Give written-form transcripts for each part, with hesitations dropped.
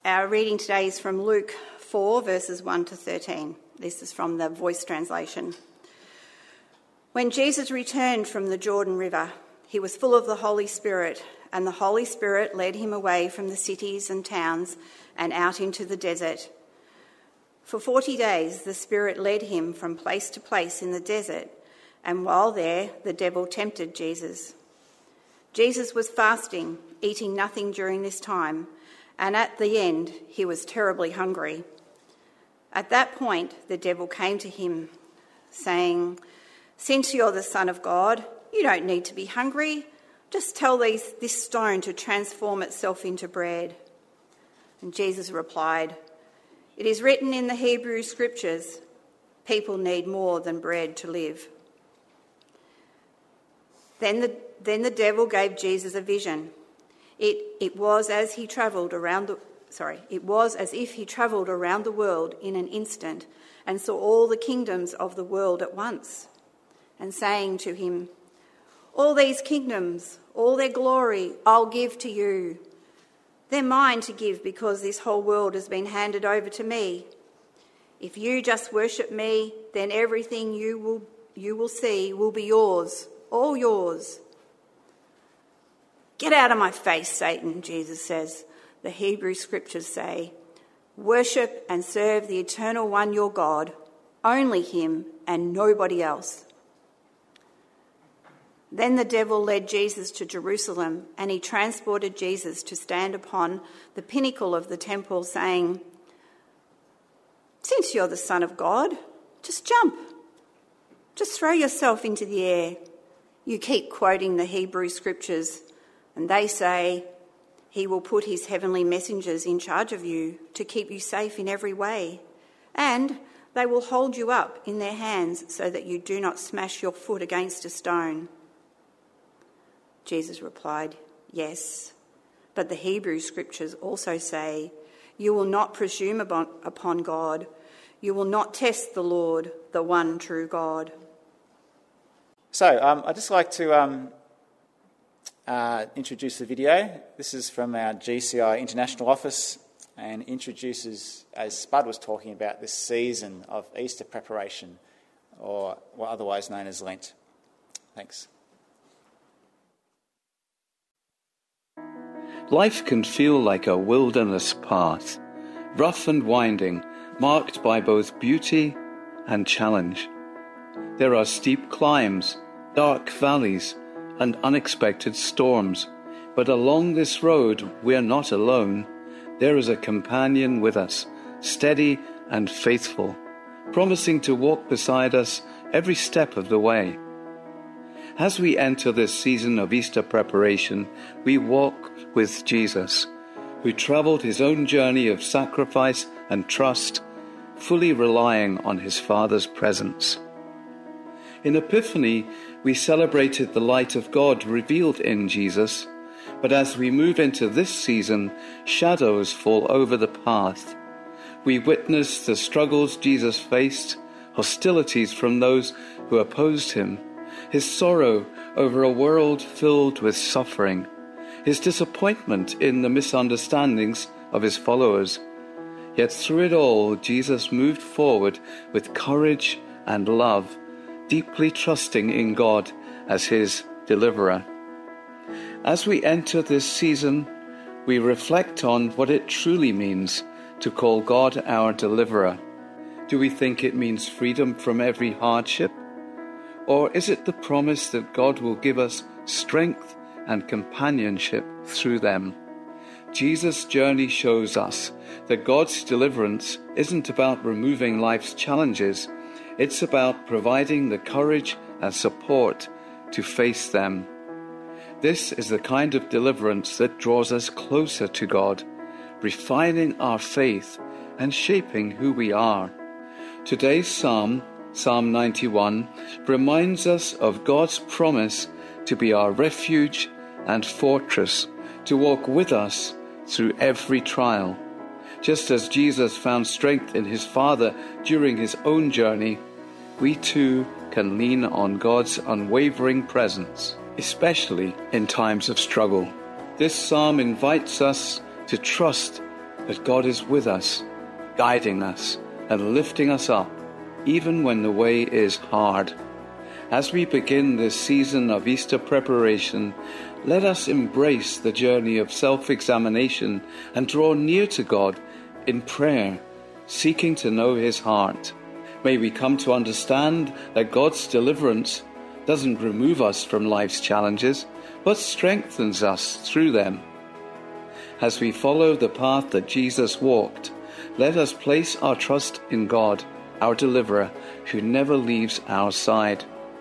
Our reading today is from Luke 4, verses 1 to 13. This is from the Voice translation. When Jesus returned from the Jordan River, he was full of the Holy Spirit, and the Holy Spirit led him away from the cities and towns and out into the desert. For 40 days the Spirit led him from place to place in the desert, and while there the devil tempted Jesus. Jesus was fasting, eating nothing during this time, and at the end he was terribly hungry. At that point the devil came to him, saying, "Since you're the Son of God, you don't need to be hungry. Just tell this stone to transform itself into bread." And Jesus replied, "It is written in the Hebrew Scriptures, people need more than bread to live." Then the devil gave Jesus a vision. It was as if he travelled around the world in an instant and saw all the kingdoms of the world at once, and saying to him, "All these kingdoms, all their glory, I'll give to you. They're mine to give because this whole world has been handed over to me. If you just worship me, then everything you will see will be yours, all yours." "Get out of my face, Satan," Jesus says. The Hebrew Scriptures say, "Worship and serve the Eternal One, your God, only him and nobody else." Then the devil led Jesus to Jerusalem, and he transported Jesus to stand upon the pinnacle of the temple, saying, "Since you're the Son of God, just jump. Just throw yourself into the air. You keep quoting the Hebrew Scriptures, and they say, he will put his heavenly messengers in charge of you to keep you safe in every way, and they will hold you up in their hands so that you do not smash your foot against a stone." Jesus replied, "Yes, but the Hebrew Scriptures also say, you will not presume upon God. You will not test the Lord, the one true God." So I'd just like to introduce the video. This is from our GCI International Office and introduces, as Spud was talking about, this season of Easter preparation, or what otherwise known as Lent. Thanks. Life can feel like a wilderness path, rough and winding, marked by both beauty and challenge. There are steep climbs, dark valleys, and unexpected storms. But along this road, we're not alone. There is a companion with us, steady and faithful, promising to walk beside us every step of the way. As we enter this season of Easter preparation, we walk with Jesus, who travelled his own journey of sacrifice and trust, fully relying on his Father's presence. In Epiphany, we celebrated the light of God revealed in Jesus, but as we move into this season, shadows fall over the path. We witness the struggles Jesus faced, hostilities from those who opposed him, his sorrow over a world filled with suffering, his disappointment in the misunderstandings of his followers. Yet through it all, Jesus moved forward with courage and love, deeply trusting in God as his deliverer. As we enter this season, we reflect on what it truly means to call God our deliverer. Do we think it means freedom from every hardship? Or is it the promise that God will give us strength and companionship through them? Jesus' journey shows us that God's deliverance isn't about removing life's challenges. It's about providing the courage and support to face them. This is the kind of deliverance that draws us closer to God, refining our faith and shaping who we are. Today's Psalm 91, reminds us of God's promise to be our refuge and fortress, to walk with us through every trial. Just as Jesus found strength in his Father during his own journey, we too can lean on God's unwavering presence, especially in times of struggle. This psalm invites us to trust that God is with us, guiding us and lifting us up, even when the way is hard. As we begin this season of Easter preparation, let us embrace the journey of self-examination and draw near to God in prayer, seeking to know his heart. May we come to understand that God's deliverance doesn't remove us from life's challenges, but strengthens us through them. As we follow the path that Jesus walked, let us place our trust in God, our deliverer, who never leaves our side.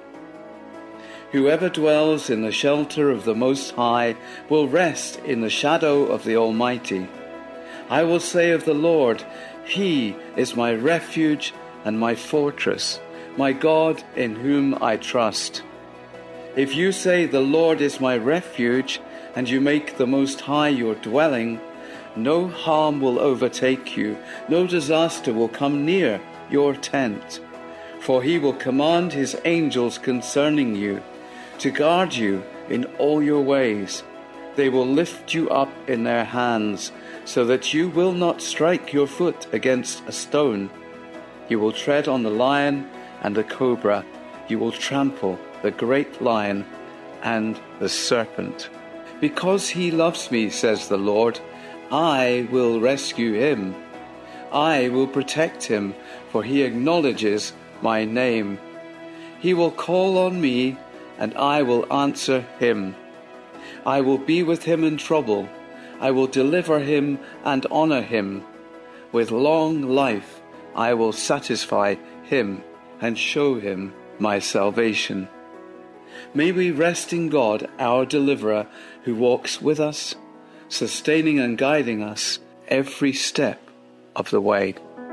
Whoever dwells in the shelter of the Most High will rest in the shadow of the Almighty. I will say of the Lord, He is my refuge and my fortress, my God in whom I trust. If you say the Lord is my refuge, and you make the Most High your dwelling, no harm will overtake you, no disaster will come near your tent. For he will command his angels concerning you, to guard you in all your ways. They will lift you up in their hands, so that you will not strike your foot against a stone. You will tread on the lion and the cobra. You will trample the great lion and the serpent. Because he loves me, says the Lord, I will rescue him. I will protect him, for he acknowledges my name. He will call on me, and I will answer him. I will be with him in trouble. I will deliver him and honor him. With long life I will satisfy him and show him my salvation. May we rest in God, our deliverer, who walks with us, sustaining and guiding us every step of the way.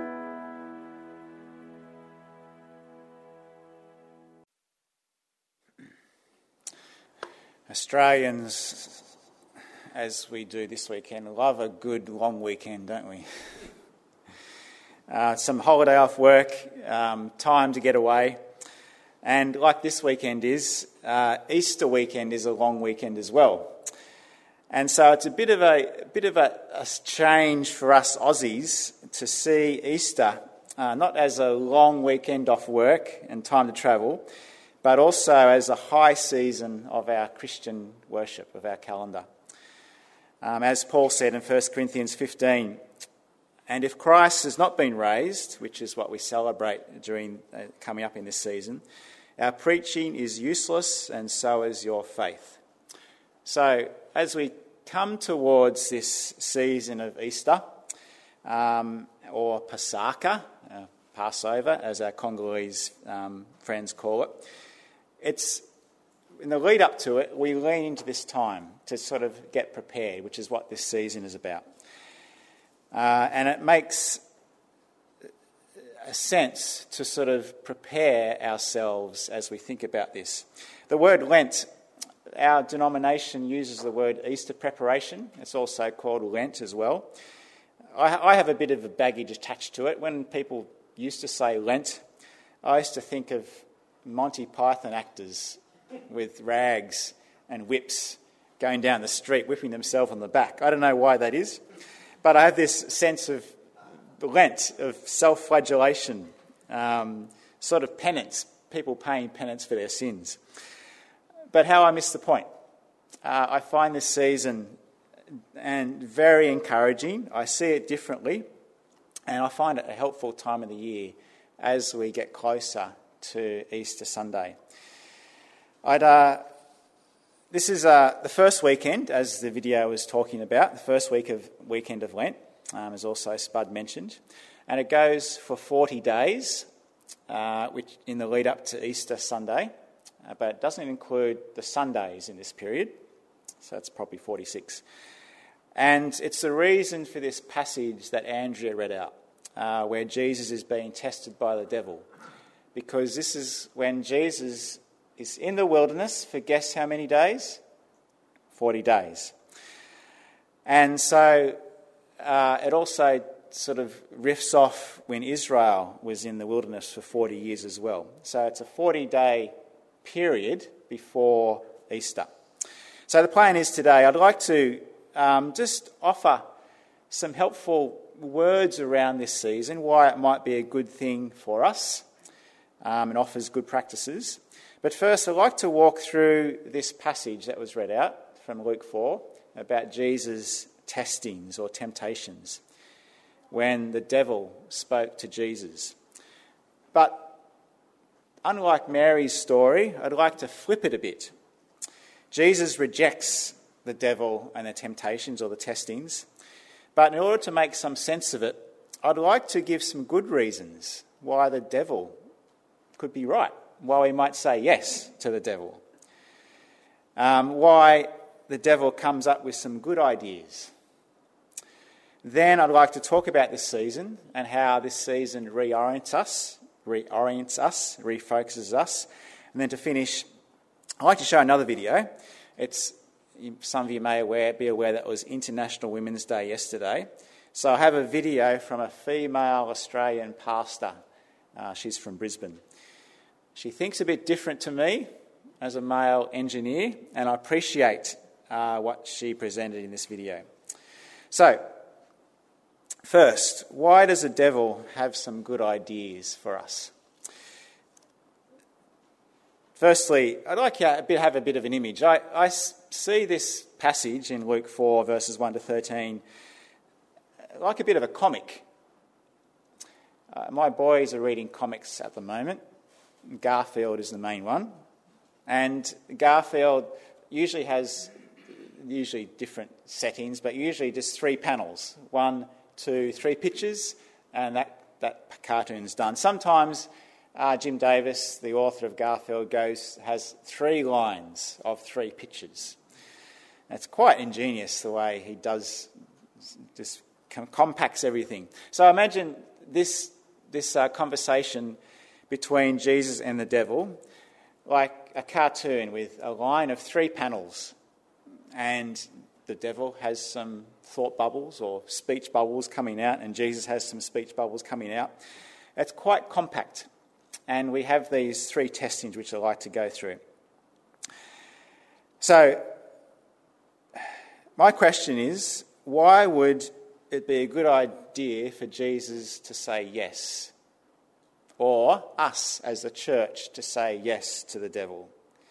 Australians, as we do this weekend, love a good long weekend, don't we? Some holiday off work, time to get away. And like this weekend is, Easter weekend is a long weekend as well. And so it's a bit of a change for us Aussies to see Easter not as a long weekend off work and time to travel, but also as a high season of our Christian worship, of our calendar. As Paul said in 1 Corinthians 15, and if Christ has not been raised, which is what we celebrate during coming up in this season, our preaching is useless, and so is your faith. So, as we come towards this season of Easter, or Pasaka, Passover, as our Congolese friends call it, it's in the lead up to it, we lean into this time to sort of get prepared, which is what this season is about. And it makes a sense to sort of prepare ourselves as we think about this. The word Lent, our denomination uses the word Easter preparation. It's also called Lent as well. I have a bit of a baggage attached to it. When people used to say Lent, I used to think of Monty Python actors with rags and whips going down the street, whipping themselves on the back. I don't know why that is, but I have this sense of Lent, of self-flagellation, sort of penance, people paying penance for their sins. But how I miss the point. I find this season and very encouraging. I see it differently, and I find it a helpful time of the year as we get closer to Easter Sunday. This is the first weekend, as the video was talking about, the first weekend of Lent, as also Spud mentioned, and it goes for 40 days, which in the lead up to Easter Sunday, but it doesn't include the Sundays in this period, so it's probably 46. And it's the reason for this passage that Andrea read out, where Jesus is being tested by the devil, because this is when Jesus is in the wilderness for guess how many days? 40 days. And so it also sort of riffs off when Israel was in the wilderness for 40 years as well. So it's a 40-day period before Easter. So the plan is today, I'd like to just offer some helpful words around this season, why it might be a good thing for us, and offers good practices. But first, I'd like to walk through this passage that was read out from Luke 4 about Jesus' testings or temptations when the devil spoke to Jesus. But unlike Mary's story, I'd like to flip it a bit. Jesus rejects the devil and the temptations or the testings, but in order to make some sense of it, I'd like to give some good reasons why the devil could be right, why we might say yes to the devil, why the devil comes up with some good ideas. Then I'd like to talk about this season and how this season reorients us, refocuses us. And then to finish, I'd like to show another video. Some of you may be aware that it was International Women's Day yesterday. So I have a video from a female Australian pastor. She's from Brisbane. She thinks a bit different to me as a male engineer, and I appreciate what she presented in this video. So, first, why does the devil have some good ideas for us? Firstly, I'd like to have a bit of an image. I see this passage in Luke 4, verses 1 to 13, like a bit of a comic. My boys are reading comics at the moment. Garfield is the main one. And Garfield usually has different settings, but usually just 3 panels. 1, 2, 3 pictures, and that cartoon's done. Sometimes Jim Davis, the author of Garfield, has 3 lines of 3 pictures. It's quite ingenious the way he does, just compacts everything. So imagine this conversation between Jesus and the devil, like a cartoon with a line of 3 panels, and the devil has some thought bubbles or speech bubbles coming out, and Jesus has some speech bubbles coming out. It's quite compact, and we have these 3 testings which I'd like to go through. So, my question is, why would it be a good idea for Jesus to say yes? Or us as the church to say yes to the devil?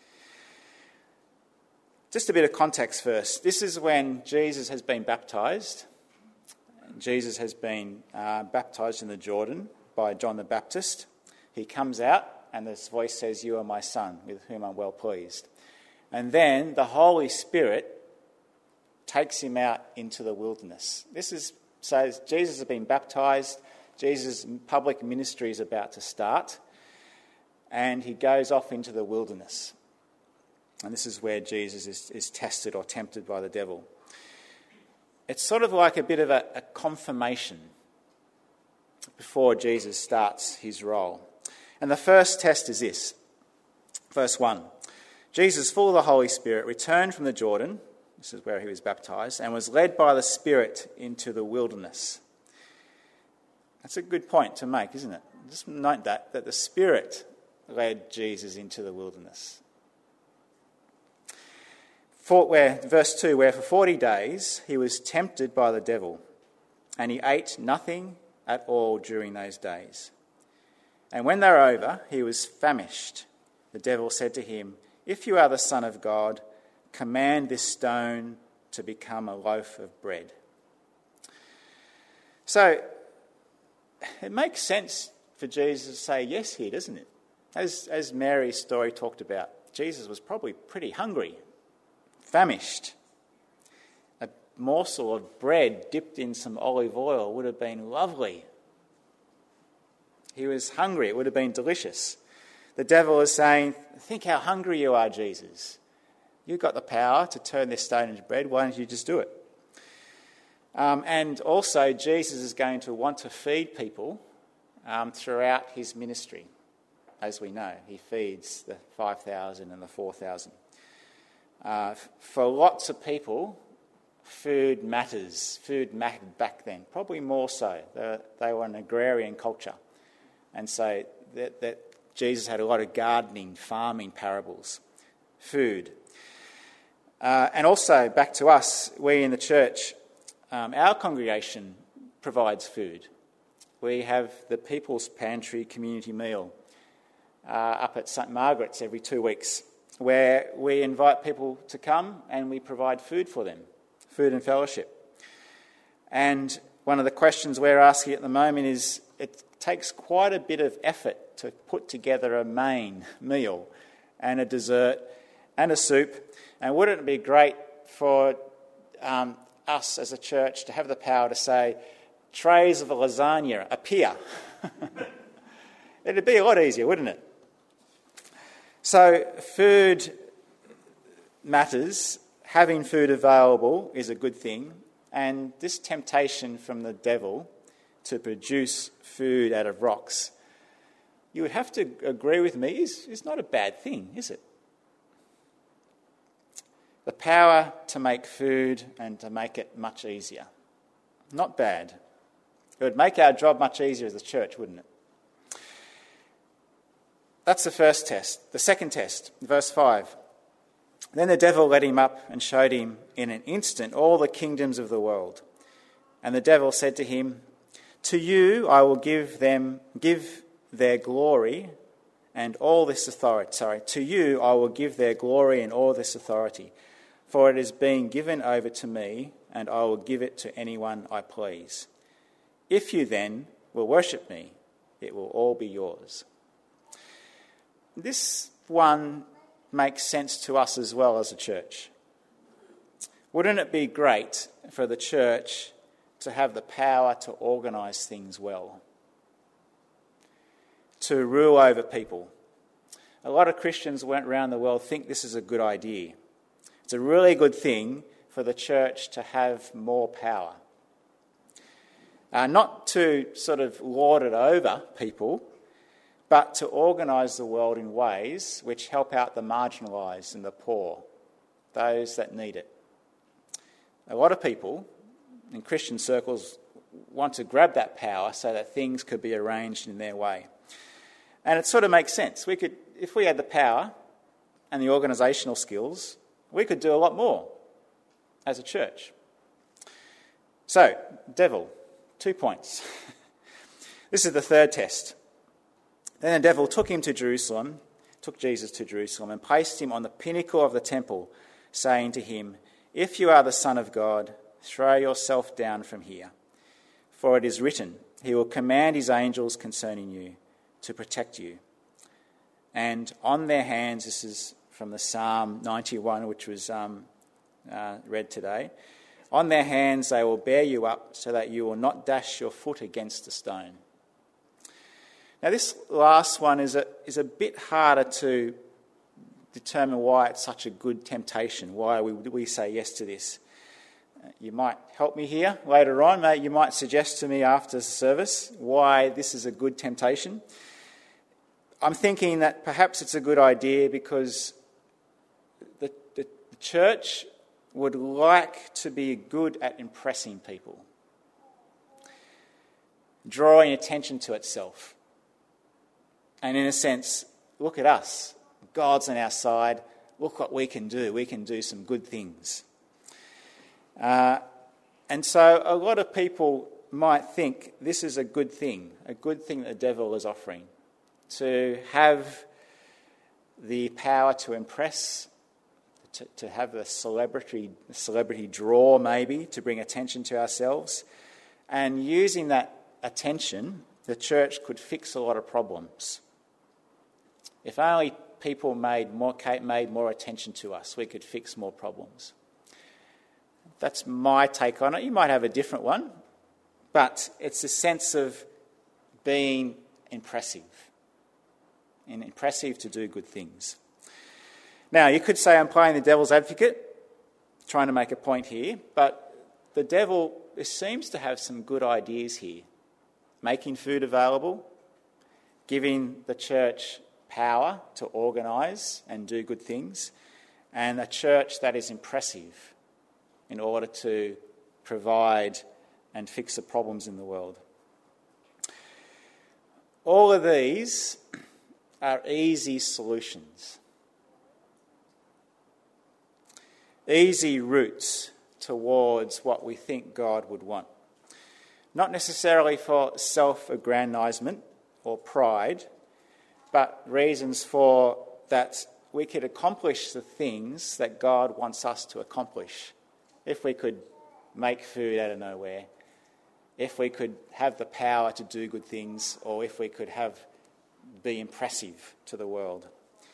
Just a bit of context first. This is when Jesus has been baptised. Jesus has been baptised in the Jordan by John the Baptist. He comes out and this voice says, "You are my son, with whom I'm well pleased." And then the Holy Spirit takes him out into the wilderness. So Jesus has been baptised. Jesus' public ministry is about to start, and he goes off into the wilderness. And this is where Jesus is tested or tempted by the devil. It's sort of like a bit of a confirmation before Jesus starts his role. And the first test is this. Verse 1. Jesus, full of the Holy Spirit, returned from the Jordan, this is where he was baptised, and was led by the Spirit into the wilderness. That's a good point to make, isn't it? Just note that the Spirit led Jesus into the wilderness. Verse 2, where for 40 days he was tempted by the devil, and he ate nothing at all during those days. And when they were over, he was famished. The devil said to him, "If you are the Son of God, command this stone to become a loaf of bread." So, it makes sense for Jesus to say yes here, doesn't it? As Mary's story talked about, Jesus was probably pretty hungry, famished. A morsel of bread dipped in some olive oil would have been lovely. He was hungry. It would have been delicious. The devil is saying, "Think how hungry you are, Jesus. You've got the power to turn this stone into bread. Why don't you just do it?" And also, Jesus is going to want to feed people throughout his ministry. As we know, he feeds the 5,000 and the 4,000. For lots of people, food matters. Food mattered back then, probably more so. They were an agrarian culture. And so that Jesus had a lot of gardening, farming parables. Food. And also, back to us, we in the church, our congregation provides food. We have the People's Pantry community meal up at St Margaret's every 2 weeks, where we invite people to come and we provide food for them, food and fellowship. And one of the questions we're asking at the moment is, it takes quite a bit of effort to put together a main meal and a dessert and a soup. And wouldn't it be great for us as a church to have the power to say, trays of lasagna appear? It'd be a lot easier, wouldn't it? So food matters. Having food available is a good thing. And this temptation from the devil to produce food out of rocks, you would have to agree with me, is not a bad thing, is it? The power to make food and to make it much easier. Not bad. It would make our job much easier as a church, wouldn't it? That's the first test. The second test, verse 5. Then the devil led him up and showed him in an instant all the kingdoms of the world. And the devil said to him, to you I will give their glory and all this authority. To you I will give their glory and all this authority. For it is being given over to me, and I will give it to anyone I please. If you then will worship me, it will all be yours. This one makes sense to us as well as a church. Wouldn't it be great for the church to have the power to organise things well, to rule over people? A lot of Christians went around the world think this is a good idea. It's a really good thing for the church to have more power. Not to sort of lord it over people, but to organise the world in ways which help out the marginalised and the poor, those that need it. A lot of people in Christian circles want to grab that power so that things could be arranged in their way. And it sort of makes sense. We could, if we had the power and the organisational skills, we could do a lot more as a church. So, devil, 2 points. This is the third test. Then the devil took Jesus to Jerusalem and placed him on the pinnacle of the temple, saying to him, if you are the Son of God, throw yourself down from here. For it is written, he will command his angels concerning you to protect you. And on their hands, this is from the Psalm 91, which was read today. On their hands they will bear you up so that you will not dash your foot against a stone. Now this last one is a bit harder to determine why it's such a good temptation, why we say yes to this. You might help me here later on. You might suggest to me after the service why this is a good temptation. I'm thinking that perhaps it's a good idea because the church would like to be good at impressing people, drawing attention to itself. And in a sense, look at us. God's on our side. Look what we can do. We can do some good things. And so a lot of people might think this is a good thing that the devil is offering, to have the power to impress, to have the celebrity draw maybe, to bring attention to ourselves. And using that attention, the church could fix a lot of problems. If only people made more attention to us, we could fix more problems. That's my take on it. You might have a different one, but it's a sense of being impressive, and impressive to do good things. Now, you could say I'm playing the devil's advocate, trying to make a point here, but the devil seems to have some good ideas here. Making food available, giving the church power to organise and do good things, and a church that is impressive in order to provide and fix the problems in the world. All of these are easy solutions, easy routes towards what we think God would want. Not necessarily for self-aggrandisement or pride, but reasons for that we could accomplish the things that God wants us to accomplish. If we could make food out of nowhere, if we could have the power to do good things, or if we could be impressive to the world.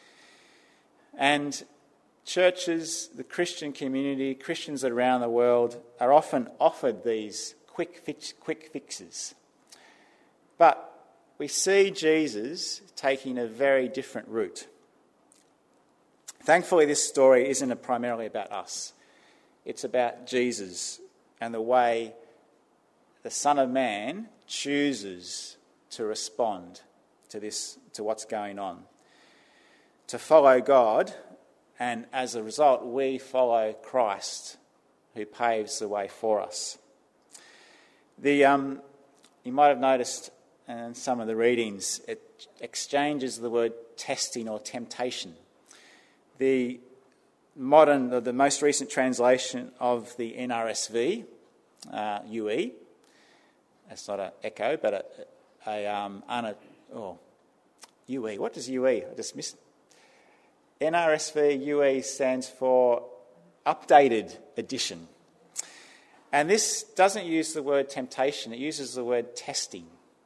And churches, the Christian community, Christians around the world are often offered these quick fixes. But we see Jesus taking a very different route. Thankfully, this story isn't primarily about us. It's about Jesus and the way the Son of Man chooses to respond to what's going on, to follow God, and as a result, we follow Christ, who paves the way for us. You might have noticed in some of the readings, it exchanges the word testing or temptation. The most recent translation of the NRSV, UE, it's not an echo, but UE. What does UE? I just missed. NRSV UE stands for Updated Edition. And this doesn't use the word temptation, it uses the word testing.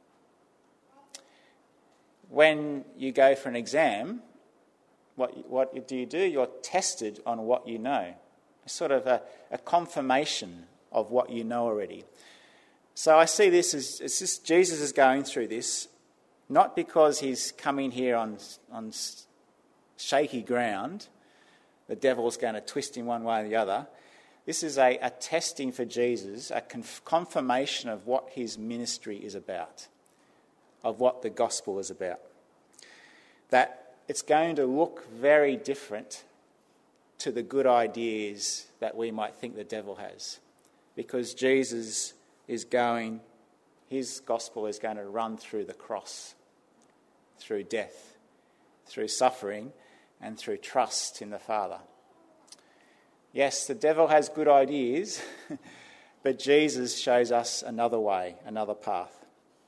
When you go for an exam, what do? You're tested on what you know. It's sort of a confirmation of what you know already. So I see this as Jesus is going through this, not because he's coming here on shaky ground, the devil's going to twist him one way or the other. This is a testing for Jesus, a confirmation of what his ministry is about, of what the gospel is about. That it's going to look very different to the good ideas that we might think the devil has. Because Jesus his gospel is going to run through the cross, through death, through suffering, and through trust in the Father. Yes, the devil has good ideas, but Jesus shows us another way, another path.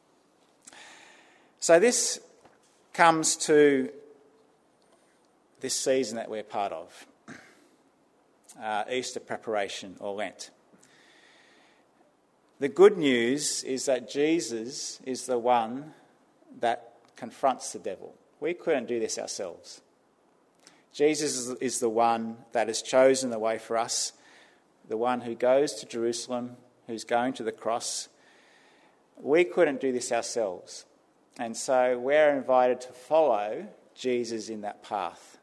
So this comes to this season that we're part of, Easter preparation or Lent. The good news is that Jesus is the one that confronts the devil. We couldn't do this ourselves. Jesus is the one that has chosen the way for us, the one who goes to Jerusalem, who's going to the cross. We couldn't do this ourselves. And so we're invited to follow Jesus in that path.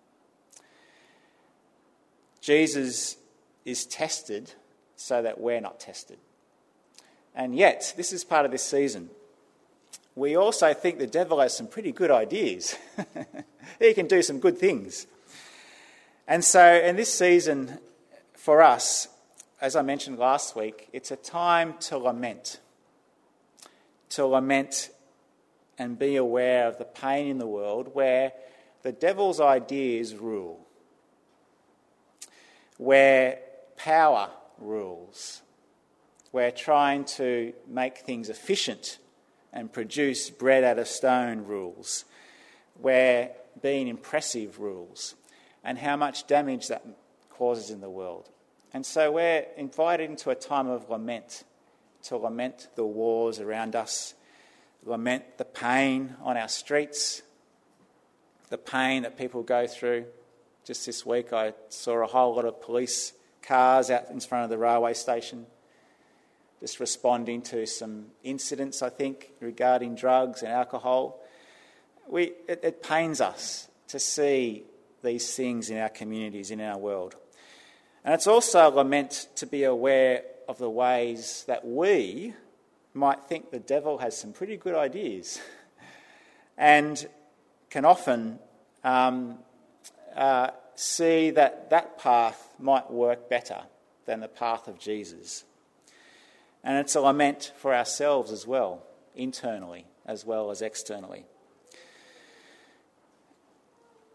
Jesus is tested so that we're not tested. And yet, this is part of this season. We also think the devil has some pretty good ideas. He can do some good things. And so in this season, for us, as I mentioned last week, it's a time to lament. To lament and be aware of the pain in the world where the devil's ideas rule, where power rules, where trying to make things efficient and produce bread out of stone rules, where being impressive rules, and how much damage that causes in the world. And so we're invited into a time of lament, to lament the wars around us, lament the pain on our streets, the pain that people go through. Just this week I saw a whole lot of police cars out in front of the railway station, just responding to some incidents, I think, regarding drugs and alcohol. It pains us to see these things in our communities, in our world. And it's also a lament to be aware of the ways that we might think the devil has some pretty good ideas and can often see that path might work better than the path of Jesus. And it's a lament for ourselves as well, internally as well as externally.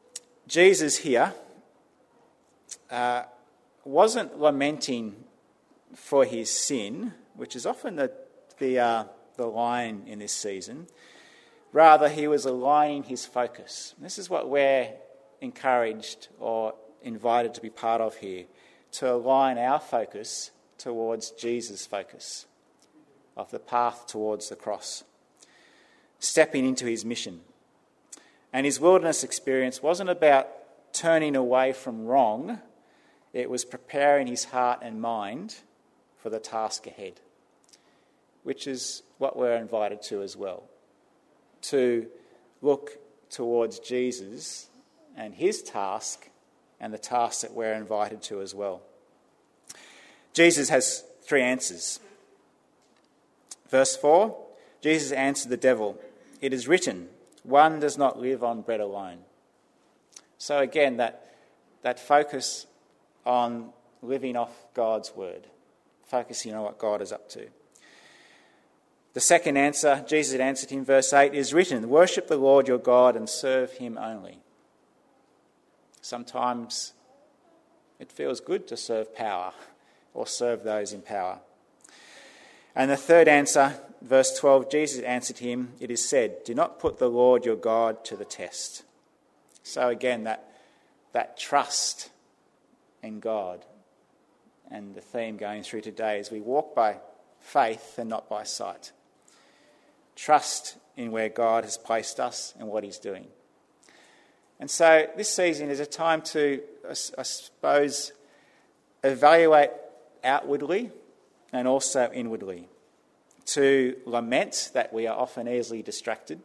Jesus here wasn't lamenting for his sin, which is often the line in this season. Rather, he was aligning his focus. This is what we're encouraged or invited to be part of here, to align our focus towards Jesus' focus of the path towards the cross, stepping into his mission. And his wilderness experience wasn't about turning away from wrong, it was preparing his heart and mind for the task ahead, which is what we're invited to as well, to look towards Jesus and his task and the task that we're invited to as well. Jesus has 3 answers. Verse 4, Jesus answered the devil, "It is written, one does not live on bread alone." So again, that focus on living off God's word, focusing on what God is up to. The second answer, Jesus answered him, verse 8, "It is written, worship the Lord your God and serve him only." Sometimes it feels good to serve power or serve those in power. And the third answer, verse 12, Jesus answered him, "It is said, do not put the Lord your God to the test." So again, that trust in God, and the theme going through today is we walk by faith and not by sight. Trust in where God has placed us and what he's doing. And so this season is a time to, I suppose, evaluate outwardly and also inwardly, to lament that we are often easily distracted,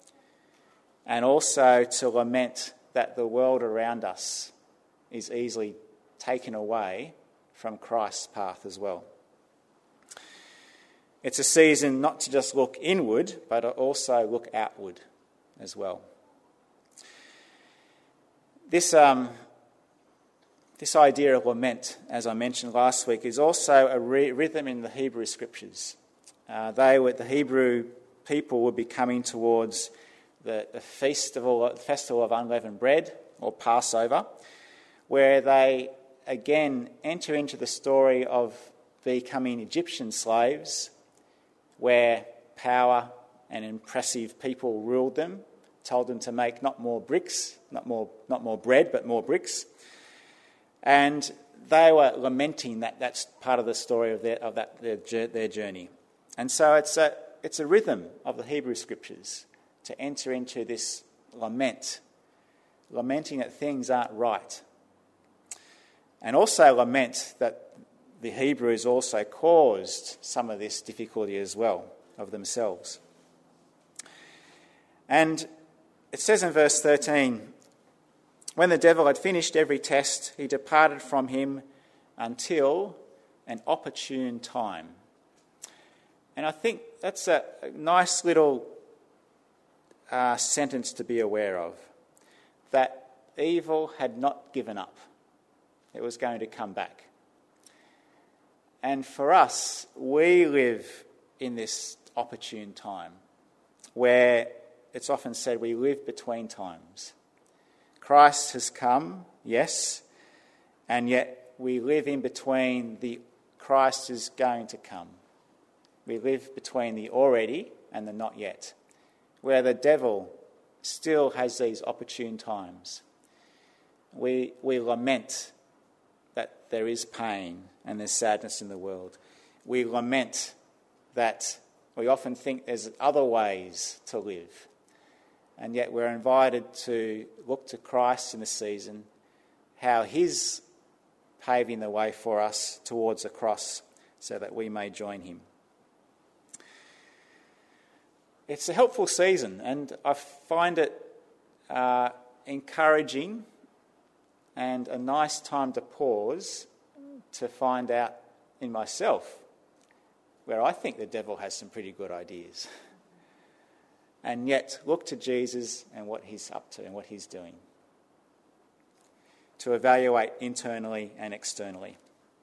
and also to lament that the world around us is easily taken away from Christ's path as well. It's a season not to just look inward, but also look outward as well. This idea of lament, as I mentioned last week, is also a rhythm in the Hebrew Scriptures. The Hebrew people would be coming towards the festival of unleavened bread, or Passover, where they again enter into the story of becoming Egyptian slaves, where power and impressive people ruled them, told them to make not more bricks, not more bread, but more bricks. And they were lamenting that's part of the story of their journey. And so it's a rhythm of the Hebrew Scriptures to enter into this lamenting that things aren't right. And also lament that the Hebrews also caused some of this difficulty as well of themselves. And it says in verse 13, "When the devil had finished every test, he departed from him until an opportune time." And I think that's a nice little sentence to be aware of, that evil had not given up. It was going to come back. And for us, we live in this opportune time where it's often said we live between times. Christ has come, yes, and yet we live in between the Christ is going to come. We live between the already and the not yet, where the devil still has these opportune times. We lament that there is pain and there's sadness in the world. We lament that we often think there's other ways to live. And yet we're invited to look to Christ in this season, how he's paving the way for us towards the cross so that we may join him. It's a helpful season, and I find it encouraging and a nice time to pause to find out in myself where I think the devil has some pretty good ideas. And yet look to Jesus and what he's up to and what he's doing, to evaluate internally and externally.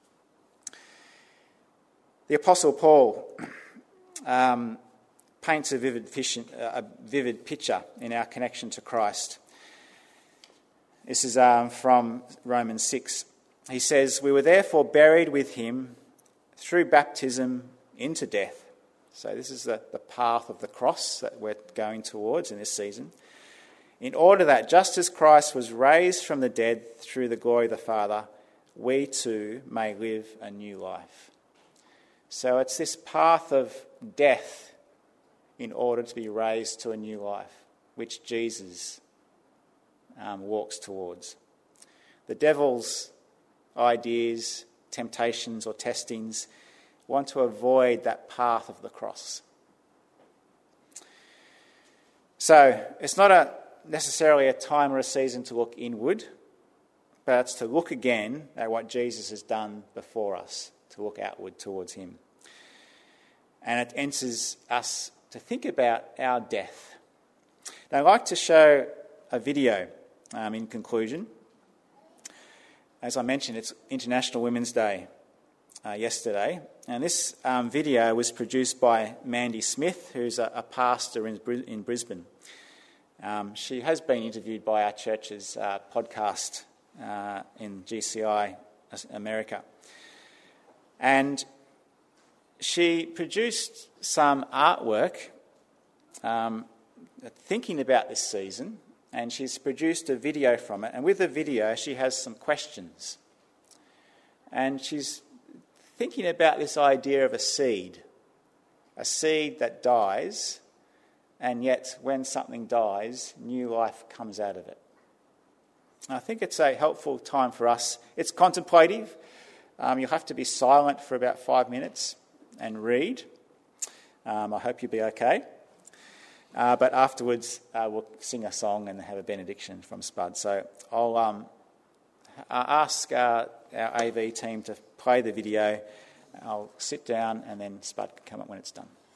The Apostle Paul paints a vivid picture in our connection to Christ. This is from Romans 6. He says, "We were therefore buried with him through baptism into death. So this is the path of the cross that we're going towards in this season. In order that just as Christ was raised from the dead through the glory of the Father, we too may live a new life. So it's this path of death in order to be raised to a new life, which Jesus walks towards. The devil's ideas, temptations or testings want to avoid that path of the cross. So it's not necessarily a time or a season to look inward, but it's to look again at what Jesus has done before us, to look outward towards him. And it enters us to think about our death. Now, I'd like to show a video in conclusion. As I mentioned, it's International Women's Day yesterday, and this video was produced by Mandy Smith, who's a pastor in Brisbane. She has been interviewed by our church's podcast in GCI America. And she produced some artwork thinking about this season, and she's produced a video from it. And with the video, she has some questions. And she's thinking about this idea of a seed that dies, and yet when something dies, new life comes out of it. I think it's a helpful time for us. It's contemplative. You'll have to be silent for about 5 minutes and read. I hope you'll be okay. But afterwards, we'll sing a song and have a benediction from Spud. So I'll ask our AV team to play the video. I'll sit down and then Spud can come up when it's done.